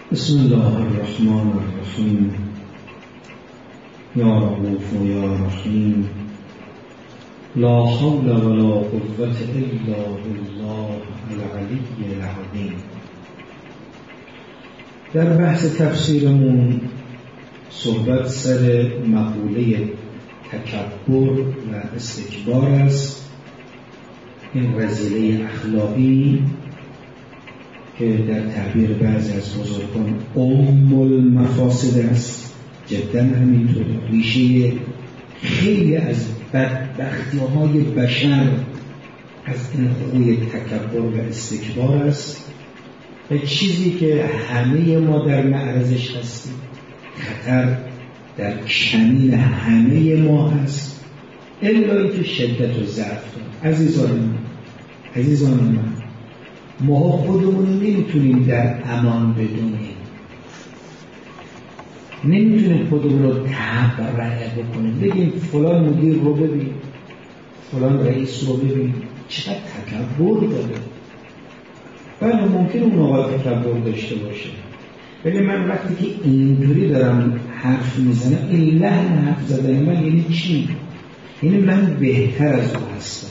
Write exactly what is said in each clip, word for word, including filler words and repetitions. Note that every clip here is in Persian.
بسم الله الرحمن الرحیم. یا رؤوف و یا رحیم. لا حول ولا قوة الا بالله العلی العظیم. در بحث تفسیرمون صحبت سر مقوله تکبر و استکبار است. این رذیله اخلاقی که در تعبیر بعضی از بزرگان ام المفاسد است، جدا همینطور. ریشه خیلی از بدبختی‌های بشر از این خوی تکبر و استکبار است و چیزی که همه ما در معرضش هستیم، خطر در کمین همه ما هست، الا اینکه شدت و ضعف داره. عزیزان من عزیزان من ما خودمون نمیتونیم در امان بدونیم، نمیتونیم خودمون رو تبرئه بکنیم، بگیم فلان مدیر رو ببین، فلان رئیس رو ببین چقدر تکبر داره. بله ممکنه اون آقا تکبر داشته باشه، ولی من وقتی که اینجوری دارم حرف میزنم، این لحن حرف زدن من یعنی چی؟ یعنی من بهتر از او هستم.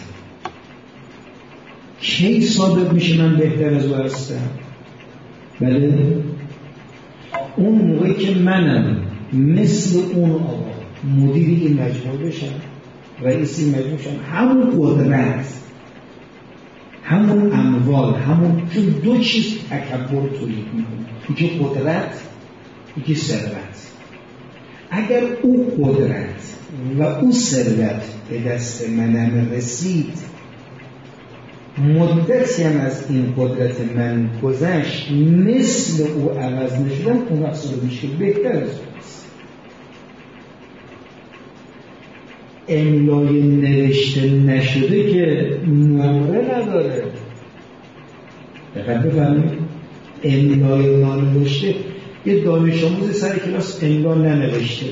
کی ثابت میشه من بهتر از او هستم؟ بله اون موقعی که منم مثل اون آقا مدیر این مجموعه بشم، رئیس این مجموعه بشم، همون قدرت، همون اموال، همون چون دو چیز تکبر تولید میکنه، یکی قدرت یکی ثروت. اگر او قدرت و او ثروت به دست منم رسید، مدتی هم از این قدرت من گذشت، مثل او عوض نشدم، اون وقت صورت میشه بهتر از اونست. املای نوشته نشده که نمره نداره. دقیق بفرمایید، املای نانوشته، یه دانش آموز سر کلاس املا ننوشته،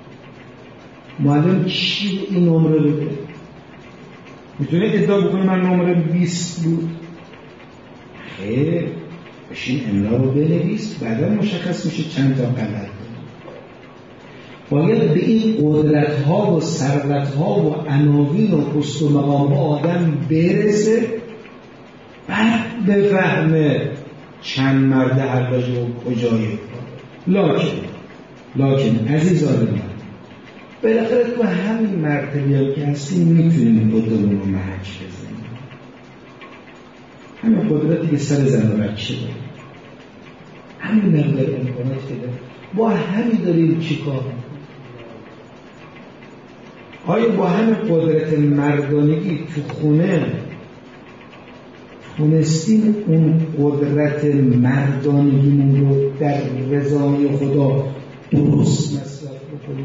معلم چی این نمره بده؟ میتونه ادعا بکنه من نمره بیست بود؟ خیر، بشین املا رو بنویس، بعدا مشخص میشه چند تا غلط. باید به این قدرت ها و ثروت ها و عناوین و پست و مقام آدم برسه، بعد بفهمه چند مرد حلاج و کجای لکن لکن عزیزان من، بالاخره تو همین مرتبه که هستیم میتونیم خودمون رو محک بزنیم. همین قدرتی که سر زن و بچه داریم، همین مقدار امکانات که داریم، با همین داریم چی کار میکنیم؟ آیا با همین قدرت مردانگی تو خونه تونستیم اون قدرت مردانگیمون رو در رضای خدا درست مصرف بکنیم؟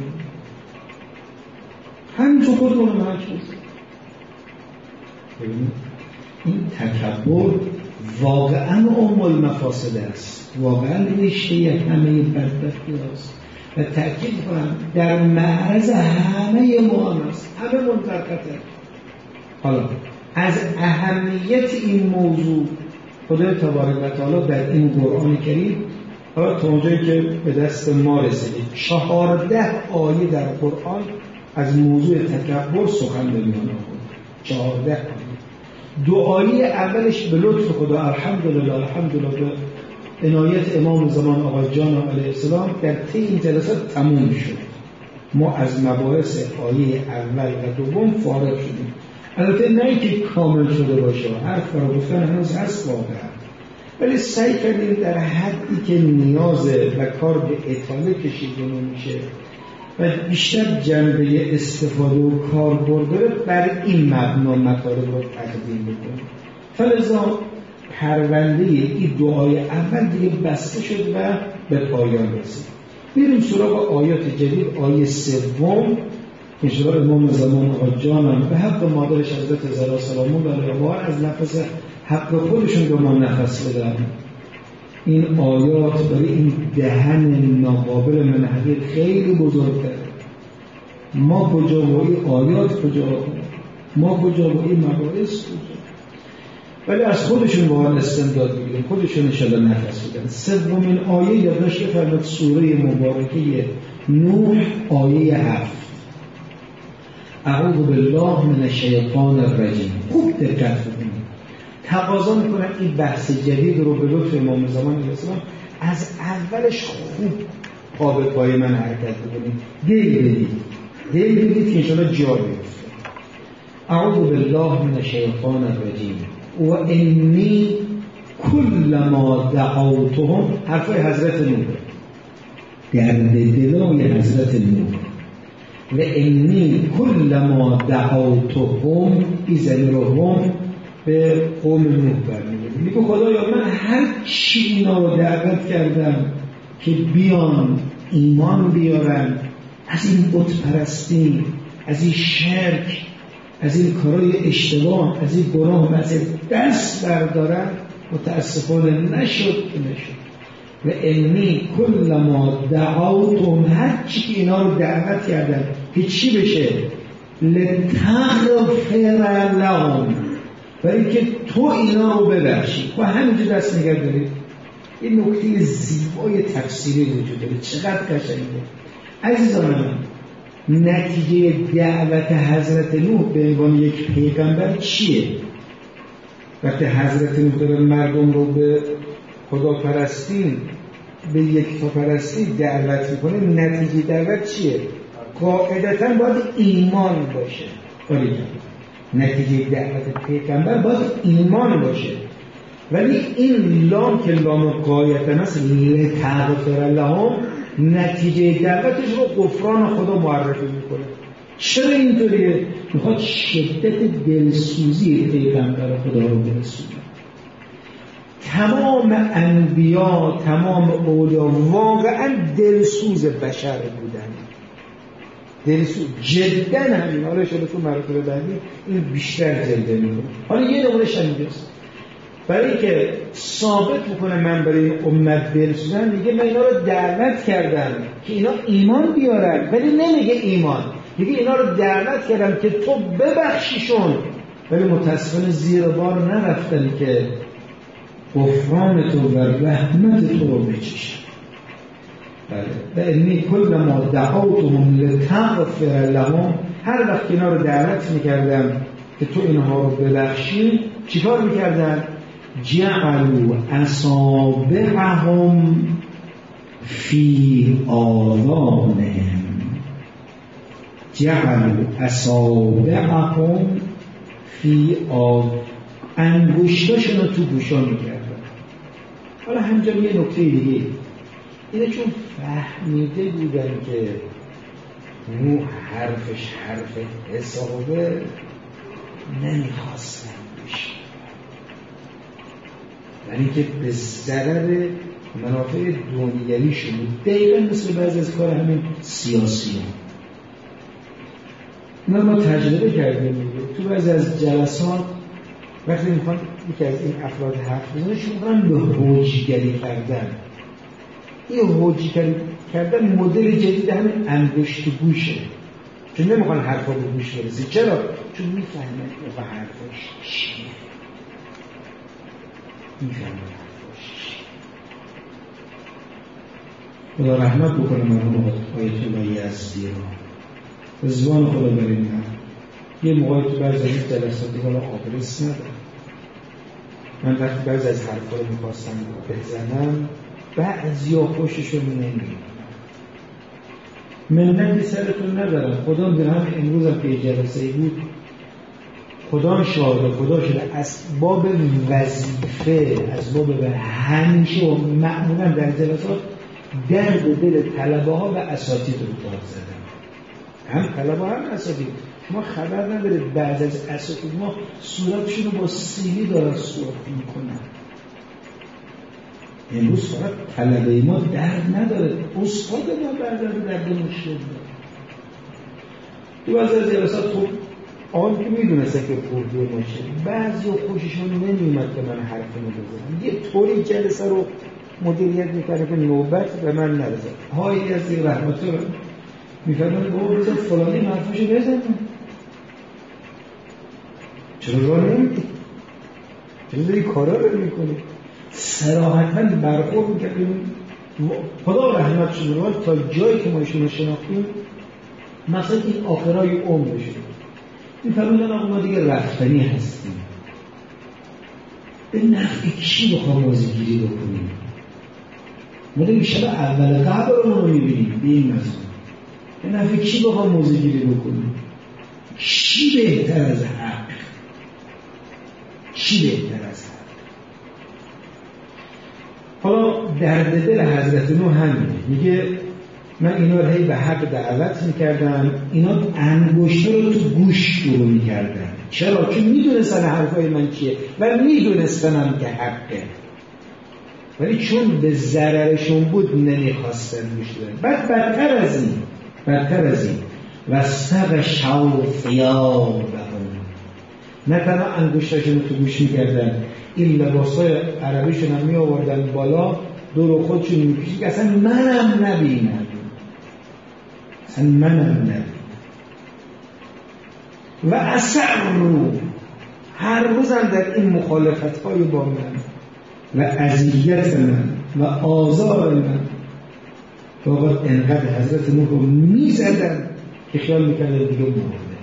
همینجور خودمون رو محک بزنیم. ببینید این تکبر واقعا ام المفاسد است، واقعا ریشه همه بدبختی است و تأکید کنم در معرض همه ما هم است، همه منطقته. حالا از اهمیت این موضوع خدای تبارک و تعالی در این قرآن کریم، حالا تا اونجایی که به دست ما رسیده، چهارده آیه در قرآن از موضوع تکبر سخن به میان آورد. چهارده آیه. دو آیه اولش به لطف خدا الحمدلله الحمدلله به عنایت امام زمان آقا جان علیه السلام در طی این جلسات تموم شد. ما از مباحث آیه اول و دوم فارغ شدیم. البته نه اینکه کامل شده باشه، حرف برای گفتن هنوز هست واقعا، ولی سعی کردیم در حدی که نیازه و کار به اطاله کشیده نمیشه و بیشتر جنبه استفاده و کاربرد داره، بر این مبنا مطالب رو تقدیم بکنیم. فلذا پرونده این دعای اول دیگه بسته شد و به پایان رسید. بریم سراغ آیات جدید. آیه سوم انشاءالله امام زمان آقا جانم به حق مادرش حضرت زهرا سلام الله علیها از نفس حق خودشون به ما نفس بدن. این آیات برای این دهن ناقابل منحدر خیلی بزرگتره. ما کجا با این آیات کجا، ما کجا با این مباحث کجا. ولی از خودشون با آن استمداد بگیریم، خودشون انشاءالله نفس بودن. سومین آیه یادداشت فرمود سوره مبارکه نوح آیه هفت. اعوذ بالله من الشیطان الرجیم. خوب دقت کنید. تقاضا میکنم این بحث جدید رو به لطف امام زمان علیه السلام از اولش خوب قابل پای من حرکت بکنید. دل بدید. دل بدید که انشاءالله جا بیفته. اعوذ بالله من الشیطان الرجیم. و انی کلما دعوتهم، حرفای حضرت نوح در دلای حضرت نوح، و انی کلما دعوتهم ایزنرهم به قوم نوح برمیگرد. میگه خدایا من هر چی اینا رو دعوت کردم که بیان ایمان بیارن، از این بت پرستی، از این شرک، از این کارهای اشتباه، از این گناه از دست بردارن، متاسفانه نشد که نشد. و انی کلما دعوتهم، هر چی که اینا رو دعوت کردن که چی بشه؟ لتغفر لهم، برای که تو اینا رو ببخشی. و همینجور دست نگه دارید. این نکته زیبای تفسیری وجود داره، چقدر قشنگه عزیزان من. نتیجه دعوت حضرت نوح به عنوان یک پیغمبر چیه؟ وقتی حضرت نوح داره مردم رو به خدا پرستی، به یکتا پرستی دعوت میکنه، نتیجه دعوت چیه؟ قاعدتاً باید ایمان باشه. آره، نتیجه دعوت پیغمبر باید ایمان باشه. ولی این لام که لام قایتن است، لتغفر لهم، نتیجه دعوتش رو غفران خدا معرفی میکنه. چرا اینطوریه؟ میخواد شدت دلسوزی پیغمبر خدا رو برسونه. تمام انبیا، تمام اولیا واقعا دلسوز بشر بودن. دلسوز جدا همین. حالا شده تو مراتب بعدی این بیشتر جلده میکنه. حالا یه نمونهش هم اینجاست، برای که ثابت بکنه من برای امت دلسوزم. میگه من اینا رو دعوت کردم که اینا ایمان بیارن، ولی نمیگه ایمان، میگه اینا رو دعوت کردم که تو ببخشیشون، ولی متاسفانه زیر بار نرفتن که غفران تو و رحمت تو رو بچشن. بله، و انی کلما دعوتهم لتغفر لهم، هر وقت اینا رو دعوت میکردم که تو اینها رو ببخشی، چیکار میکردن؟ جعلوا اصابعهم فی آذانهم، جعلوا اصابعهم فی آذانهم، انگشتاشون رو تو گوشا میکردن. حالا همجا یه نکته دیگه، اینه چون فهمیده بودن که نوح حرفش حرف حسابه، نمیخواستن بشه، یعنی که به ضرر منافع دنیوی شده. دقیقا مثل بعضی از کار همین سیاسی هم. ما تجربه کردیم تو بعضی از جلسات وقتی میخوان یکی از این افراد حرف بزنه، شروع میکنن به حجیگری کردن. این حجیگری کردن مدل جدید همین انگشت گوشه، چون نمیخوان حرفا به گوش برسه. چرا؟ چون میفهمن که حرفاش چیه، میفهمن حرفاش چیه. خدا رحمت بکنه مرحوم آیت الله یزدی رو، رضوان خدا بریم. یه موقعی تو بعضی از جلساتی حالا آدرس ندارم، من وقتی بعضی از حرفا رو میخواستم بزنم، بعضیا خوششون نمیاد. منتی سرتون ندارم، خدا میدونه. هم امروز هم که جلسه بود، خدا شاهده، خدا شده، از باب وظیفه، از باب همیشه و معمولا در جلسات درد دل طلبه ها و اساتید رو داد زدن. هم طلبه هم اساتید. شما خبر ندارید بعض از اساتید ما صورتشون رو با سیلی دارن صورت میکنن. امروز فقط طلبه ما درد نداره، استاد ما بردارده درد مشکل داره. تو بعضی از جلسات خوب آن که میدونسته که پردو باشه، بعضی خوششون نمیومد که من حرفمو بزنم، یه طوری جلسه رو مدیریت میکنه که نوبت به من نرسه. هایی از این رحمت رو میفرمونه بابا بذار فلانی حرفشو بزنم، چرا راه نمیدی؟ چرا داری کارا رو میکنی؟ صراحتاً برخورد میکردیم. خدا رحمت شده تا جایی که ما ایشون شناختیم، مثلا این آخرای عمر شد این فرمودن آقا ما دیگه رفتنی هستیم، به نفع کی بخواه موزگیری بکنیم؟ ما دیگه شب اول قبرمون رو میبینیم به این مضمون، به نفع کی بخواه موزگیری بکنیم؟ کی بهتر از حق؟ کی بهتر از حق؟ حالا درد دل حضرت نوح همینه، میگه من اینا رو هی به حق دعوت میکردم، اینا انگشت رو تو گوش فرو میکردن. چرا؟ چون میدونستن حرفای من چیه و میدونستنم که حقه، ولی چون به ضررشون بود نمیخواستن گوش بدن. بعد بدتر از این بدتر از این وستق شوفیار بهم، نه تنها انگشتاشون رو تو گوش میکردن، این لباسای عربیشون هم می آوردن بالا، دور خودشون میکشید که اصلا منم نبینم، اصلا منم نبینم. و اثر رو هر روزم در این مخالفت های با من و اذیت من و آزار من، فقط انقدر حضرت نوح رو میزدن که خیال میکرده دیگه مرده،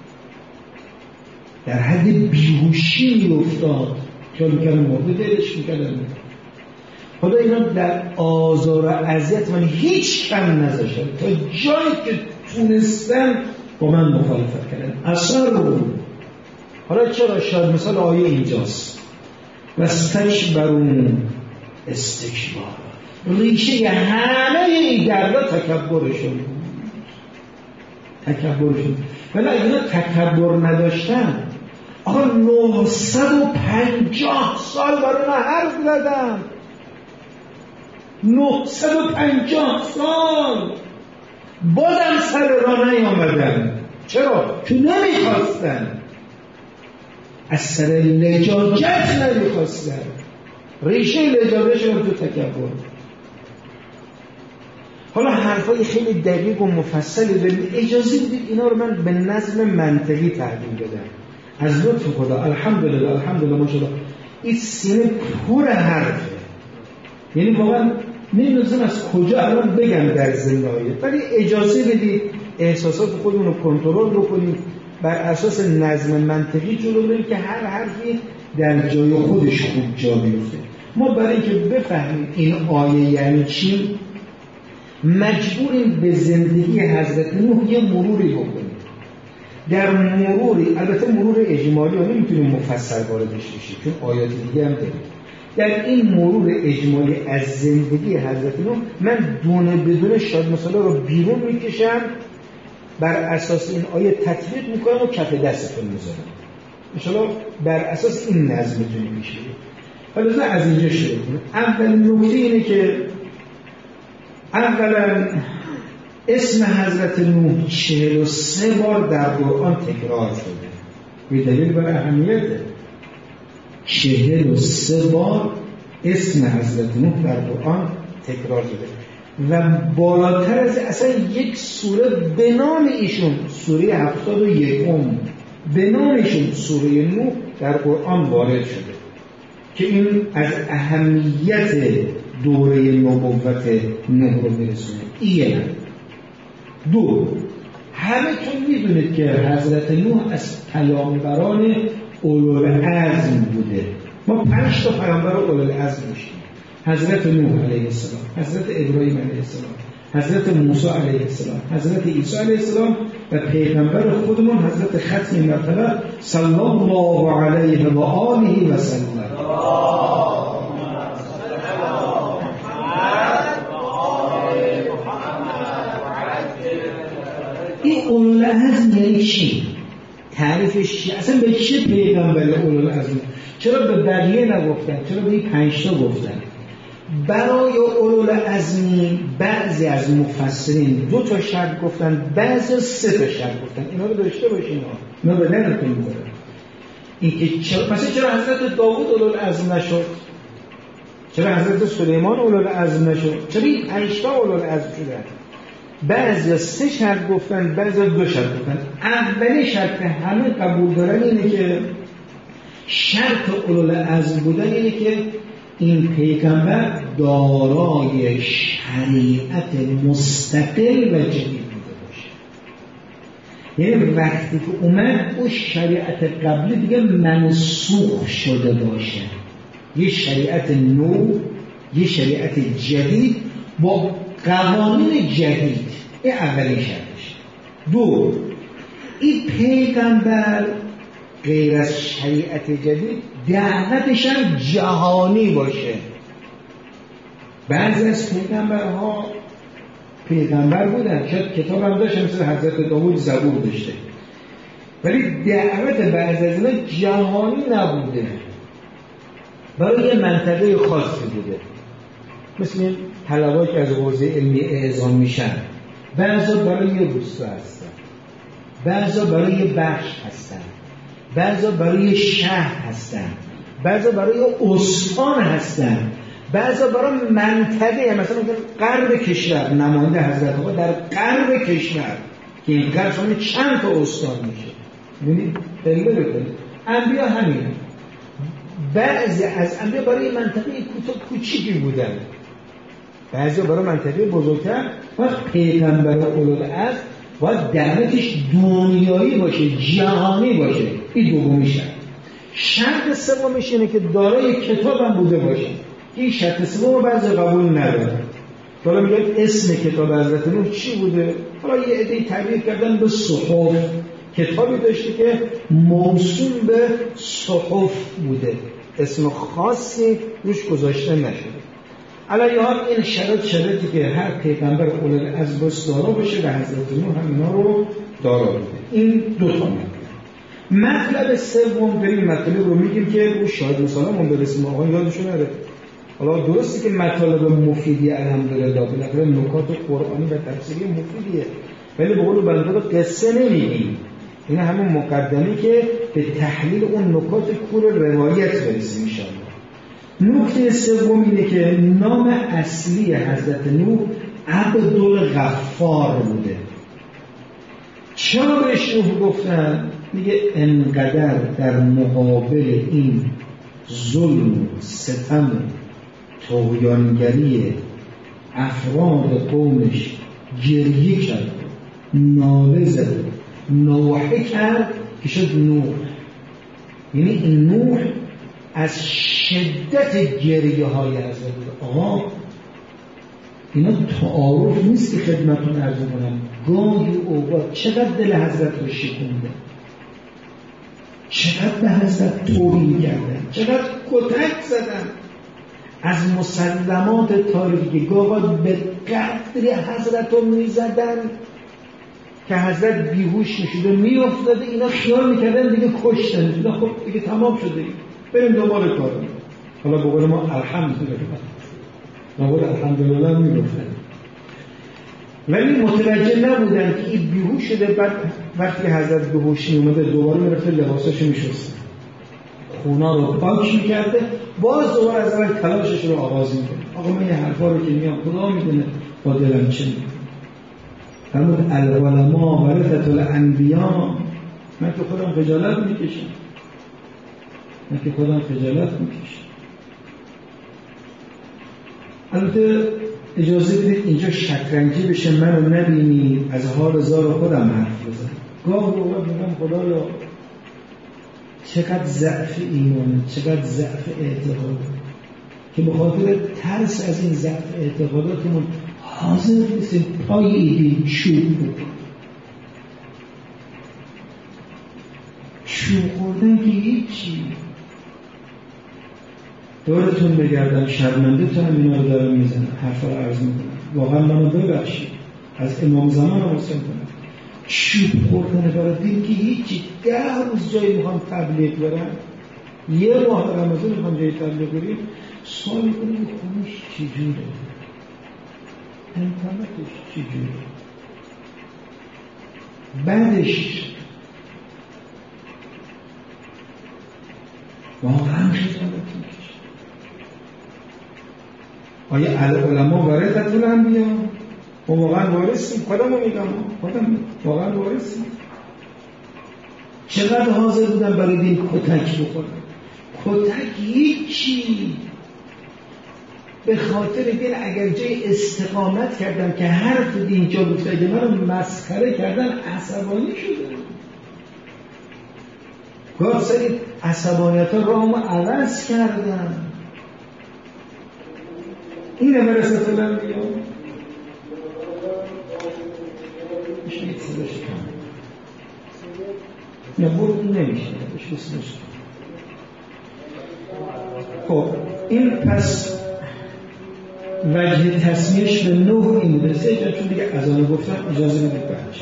در حد بیهوشی افتاد، خیال میکرده مرده، دلش میکرده. خدا اینا در آزار و اذیت من هیچ کم نذاشتن، تا جایی که تونستن با من مخالفت کردن. اثر رو حالا چرا؟ شاید مثال آیه اینجاست، و استکبرون استکبار، ریشه همه این دردا تکبرشون تکبرشون ولی اینا تکبر نداشتن. آقا نهصد و پنجاه سال برای من حرف زدن، نهصد و پنجاه سال بازم سر راه نیامدن. چرا؟ چون نمیخواستن، از سر لجاجت نمیخواستن، ریشه لجاجتشون تو تکبر. حالا حرفای خیلی دقیق و مفصلی داریم، اجازه بدید اینا رو من به نظم منطقی تحلیل بدم از لطف خدا. الحمدلله الحمدلله ماشاءالله این سینه پر حرفه، یعنی واقعا نمیدونم از کجا الان بگم در زندگی، ولی اجازه بدید احساسات خودمون رو کنترل بکنیم، بر اساس نظم منطقی جلو بریم که هر حرفی در جای خودش خوب جا بیفته. ما برای اینکه بفهمیم این آیه یعنی چی، مجبوریم به زندگی حضرت نوح یه مروری بکنیم. در مروری، البته مرور اجمالی ها نمیتونیم مفصل واردش بشیم چون آیات دیگه هم داریم. در این مرور اجمالی از زندگی حضرت نوح من دونه بدون شاید مثلا رو بیرون میکشم، بر اساس این آیه تطبیق میکنم و کف دستتون میذارم. انشاءالله بر اساس این نظم میتونیم میشه. حالا از اینجا شروع کنیم. اول نکته اینه که اولا اسم حضرت نوح چهل و سه بار در قرآن تکرار شده، به دلیل بر اهمیته. چهل و سه بار اسم حضرت نوح در قرآن تکرار شده و بالاتر از اصلا یک سوره به نام ایشون، سوره هفتاد و یکم به نام ایشون سوره نوح در قرآن وارد شده که این از اهمیت دوره نبوت نوح رو میرسونه. ایه دو، همه‌تون میدونید که حضرت نوح از پیامبران اولوالعزم بوده. ما پنج تا پیامبر اولوالعزم داشتیم: حضرت نوح علیه السلام، حضرت ابراهیم علیه السلام، حضرت موسی علیه السلام، حضرت عیسی علیه السلام و پیغمبر خودمون حضرت ختم مرتبه صلی الله علیه و آله و سلم. این اولوالعزم یعنی چی؟ تعریفش چی؟ اصلا به چه پیغمبر اولوالعزم؟ چرا به بقیه نگفتن؟ چرا به این پنج تا گفتن؟ برای اولوالعزمی بعضی از مفسرین دو تا شرط گفتن، بعضی سه تا شرط گفتن. اینا رو داشته باشین، اینا به نظرتون می‌کنه. اینکه چرا مثلا چرا حضرت داوود اولوالعزم نشد؟ چرا حضرت سلیمان اولوالعزم نشد؟ چرا این پنج تا اولوالعزم شدن؟ بعضی سه شرط گفتن، بعضی دو شرط گفتن. اولی شرط که همه قبول دارن اینه که شرط اولوالعزم بودن اینه که این پیغمبر دارای شریعت مستقل و جدید بوده باشه. یعنی وقتی که اومد اون شریعت قبلی دیگه منسوخ شده باشه، یه شریعت نو، یه شریعت جدید با قوانین جدید. این اولین شرطش. دو، این پیغمبر غیر از شریعت جدید دعوتش هم جهانی باشه. بعضی از پیغمبرها پیغمبر بودن، شاید کتاب هم داشت، مثل حضرت داوود زبور داشته، ولی دعوت بعضی از اینا جهانی نبوده، برای یه منطقه خاصی بوده. مثل این طلبایی که از حوزه علمی اعزام میشن، بعضا برای یه روستا هستن، بعضا برای یه بخش هستن، بعضا برای شهر هستن، بعضا برای استان هستن، بعضا برای منطقه، مثلا غرب کشور، نماینده حضرت آقا در غرب کشور که این غرب شامل چند تا استان میشه. ببینید دلیل بکنید انبیا همین، بعضی از انبیا برای منطقه کوچیکی بودن، بعضی برای منطقه بزرگتر. وقت پیغمبر اولوالعزم باید دعوتش دنیایی باشه، جهانی باشه. این دومی شرط. شرط سومش اینه که دارای کتاب هم بوده باشه. این شرط سوم بعضی قبول ندارن. حالا میگن اسم کتاب حضرت نوح چی بوده؟ حالا یه عده‌ای تعبیر کردن به صحف. کتابی داشته که موسوم به صحف بوده، اسم خاصی روش گذاشته نشده. علی حال این شرط شرطی که هر پیغمبر اولوالعزم دارا باشه و حضرت نوح هم اینا رو دارا بوده. این دو تا مطلب. مطلب سوم، بریم مطلب رو میگیم که او شاهد مسلم هم برسیم، آقا یادشون نره. حالا درسته که مطالب مفیدی الحمدلله، بالاخره نکات قرآنی و تفسیری مفیدیه، ولی به قول بنده قصه نمیگیم. این همون مقدمی که به تحلیل اون نکات کور روایت برسیم ان شاء الله. نکته سوم اینه که نام اصلی حضرت نوح عبدالغفار بوده. چرا بهش نوح گفتن؟ میگه انقدر در مقابل این ظلم و ستم و طغیانگری افراد قومش گریه کرد، ناله زد، نوحه کرد که شد نوح. یعنی این نوح از شدت گریه های حضرت آقا، اینا تعارف نیست که خدمتون عرض کنم، گاهی اوقات چقدر دل حضرت رو شکونده، چقدر به حضرت توهین کردن، چقدر کتک زدن. از مسلمات تاریخی که گاهی به قدری حضرت رو میزدن که حضرت بیهوش میشده، میافتاده، اینا خیال میکردن دیگه کشتن، دیگه خب دیگه تمام شده، بریم دنبال کارم. حالا به قول ما الحمدلله، به قول الحمدلله میگفتن، ولی متوجه نبودن که این بیهوش شده. بعد وقتی حضرت به هوش اومده دوباره میرفته لباساشو میشسته، خونا رو پاک میکرده، باز دوباره از اول تلاشش رو آغاز میکنه. آقا من یه حرفا رو که میام خدا میدونه با دلم چه میکنه. فرمود العلماء ورثة الانبیاء. من که خودم خجالت میکشم، من که خودم خجالت میکشم. البته اجازه بدید اینجا شطرنجی بشه، منو نبینی از حال زار خودم حرف بزن. گاه رو میگم خدایا چقدر ضعف ایمان، چقدر ضعف اعتقاد، که به خاطر ترس از این ضعف اعتقاداتمون حاضر نیستیم پای ایدی چوب بکنیم. چوب خوردن که هیچی. دورتون بگردم شرمنده تو هم اینا رو دارم میزنم، حرفا رو عرض میکنم، واقعا منو ببخشید، از امام زمان رو حسن کنم. چوب خوردن برای دین که هیچی. ده روز جایی میخوام تبلیغ برم، یه ماه رمضان میخوام جایی تبلیغ بریم، سوال میکنم خونش چجوره، انترنتش چجوره، بعدش واقعا خجالت میکشه. آیا العلماء ورثة الانبیاء؟ ما واقعا وارثیم؟ خودم رو میگم، خودم واقعا وارثیم. چقدر حاضر بودن برای دین کتک بخورن، کتک هیچی، به خاطر دین اگر جای استقامت کردم که حرف دین جا بود اگه من رو مسخره کردن عصبانی شدم. گاه سری عصبانیت ها رامو عوض کردم. اینه مرسه فلان بیام میشه یک صداش کم نه برد نمیشه بشه بسیدش. خب این پس وجه تصمیهش به نه این بوده. سه جا چون دیگه از آنو گفتم اجازه بدید بحش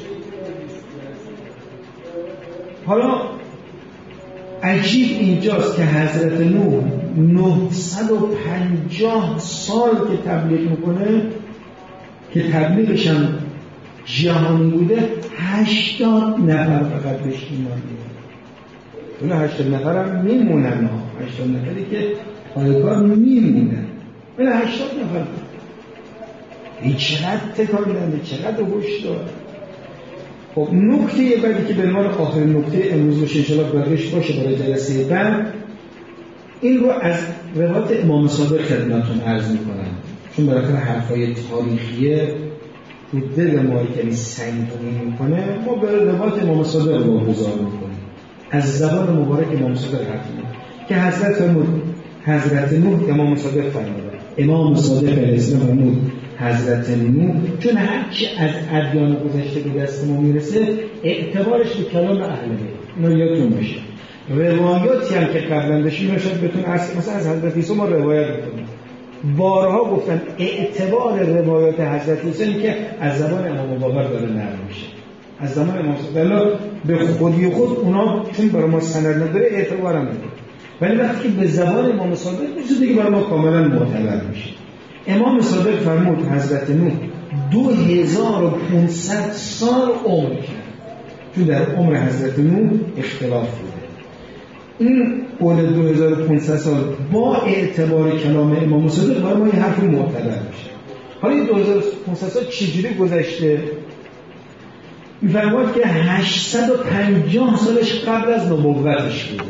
حالا عجیب اینجاست که حضرت نوح نهصد و پنجاه سال که تبلیغ میکنه که تبلیغش هم جهانی بوده، هشتاد نفر فقط بهش ایمان میاره. اون هشتاد نفر هم میمونن ها، هشتاد نفری که پایکار میمونن، اون هشتاد نفر این چقدر تکار دنده، چقدر هوش داره. خب نکته بعدی که به ما آخر نکته امروز باشه انشاءالله بقیش باشه برای جلسه بعد، این رو از روایت امام صادق خدمتتون عرض میکنم، چون بالاخره حرفای تاریخیه تو دل ما که سنگینی میکنه، ما به روایت امام صادق رو واگذار میکنیم از زبان مبارک امام صادق حرف که حضرت فرمود حضرت نوح امام صادق فرمود امام صادق علیه السلام فرمود حضرت نوح چون هرچی از ادیان گذشته به دست ما میرسه اعتبارش به کلام اهل بیت، اینو یادتون باشه. روایاتی هم که قبلا داشتیم شاید بتون از مثلا از حضرت عیسی ما روایت میکنیم، بارها گفتن اعتبار روایات حضرت عیسی که از زبان امام باقر داره نقل میشه، از زمان امام صادق به خودی خود اونا چون برای ما سند نداره اعتبار هم نداره، ولی وقتی که به زبان امام صادق میشه دیگه برای ما کاملا معتبر میشه. امام صادق فرمود حضرت نوح دو هزار و پونصد سال عمر کرد، چون در عمر حضرت نوح اختلاف بوده. این قول دو هزار و پونصد سال با اعتبار کلام امام صادق برای ما یه حرف معتبر میشه. حالا این دو هزار و پونصد سال چجوری گذشته؟ میفرماد که هشتصد و پنجاه سالش قبل از نبوتش بوده.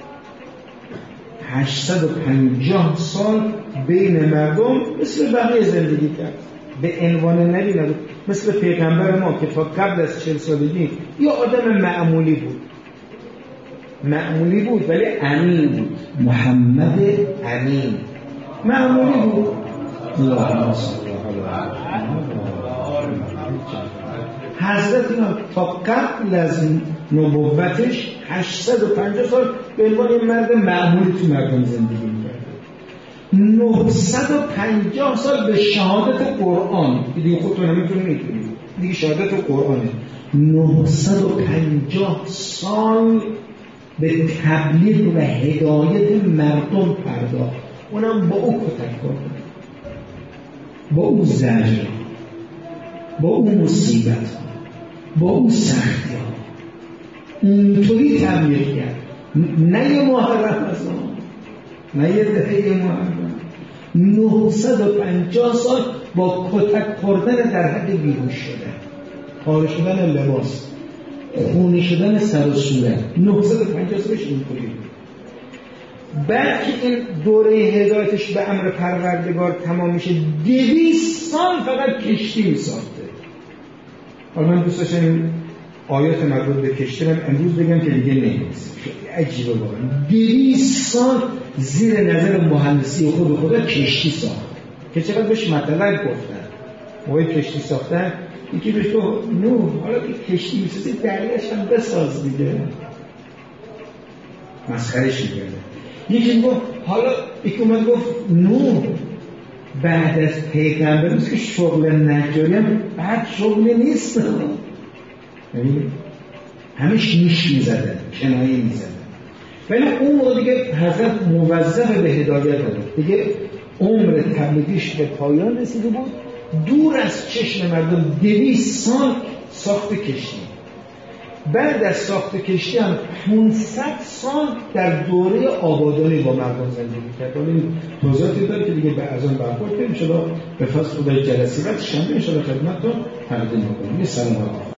هشتصد و پنجاه سال بین مردم مثل بقیه زندگی کرد، به عنوان نبی نبود، مثل پیغمبر ما که تا قبل از چهل سالگی یا آدم معمولی بود معمولی بود ولی امین بود، محمد امین معمولی بود. اللهم صل علی حضرت اینا تا قبل از نبوتش هشتصد و پنجاه سال به عنوان مرد معمولی تو مردم زندگی می‌کرد. نهصد و پنجاه سال به شهادت قرآن، دیگه خودتون هم میتونید دیگه شهادت قرآنه، نهصد و پنجاه سال به تبلیغ و هدایت مردم پرداخت، اونم با او کتک کردن، با او زجر، با او مصیبت، با او سختی، اونطوری تبلیغ کرد. نه یه ماه رمضان، نه یه دهه محرم، نهصد و پنجاه سال با کتک خوردن در حد بیهوش شدن، پاره شدن لباس، خونی شدن سر و صورت، نهصد و پنجاه سالش اینطوری بود. بعد که این دوره هدایتش به امر پروردگار تمام میشه، دویست سال فقط کشتی میساخته. حالا من دوست داشتم این آیات مربوط به کشتی رو امروز بگم که دیگه نمی‌رسه، عجیبه واقعا. دویست سال زیر نظر مهندسی خود خدا کشتی ساخت که چقدر بهش مطلب گفتن موقع کشتی ساختن، یکی بهش تو نوح حالا که کشتی میسازی دریاش هم بساز دیگه، مسخرهش می‌کرد. یکی گفت حالا یکی اومد گفت نوح بعد از پیغمبر نیست که شغل نجاری هم بعد شغل نیست، یعنی همش نیش میزدن، کنایه میزدن، ولی اون موقع دیگه حضرت موظف به هدایت داد، دیگه عمر تبلیغیش به پایان رسیده بود، دور از چشم مردم دویست سال ساخت کشتی. بعد از ساخت کشتی هم پانصد سال در دوره آبادانی با مردم زندگی کرد. این توضیحاتی داره که دیگه به از آن برخورد کنیم. انشاءالله به فضل خدای جلسه بعد شنبه انشاءالله خدمتتون تقدیم می‌کنیم. سلام علیکم.